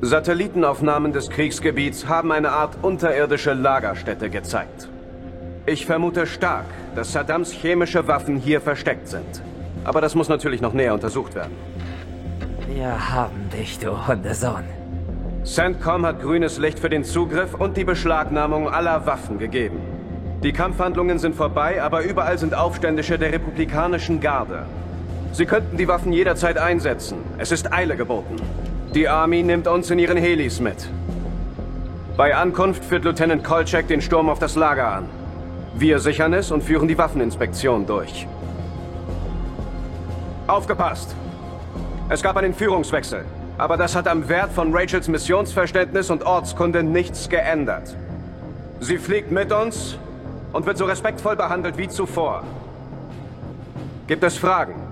Satellitenaufnahmen des Kriegsgebiets haben eine Art unterirdische Lagerstätte gezeigt. Ich vermute stark, dass Saddams chemische Waffen hier versteckt sind. Aber das muss natürlich noch näher untersucht werden. Wir haben dich, du Hundesohn. CENTCOM hat grünes Licht für den Zugriff und die Beschlagnahmung aller Waffen gegeben. Die Kampfhandlungen sind vorbei, aber überall sind Aufständische der Republikanischen Garde. Sie könnten die Waffen jederzeit einsetzen. Es ist Eile geboten. Die Army nimmt uns in ihren Helis mit. Bei Ankunft führt Lieutenant Kolchak den Sturm auf das Lager an. Wir sichern es und führen die Waffeninspektion durch. Aufgepasst! Es gab einen Führungswechsel, aber das hat am Wert von Rachels Missionsverständnis und Ortskunde nichts geändert. Sie fliegt mit uns und wird so respektvoll behandelt wie zuvor. Gibt es Fragen?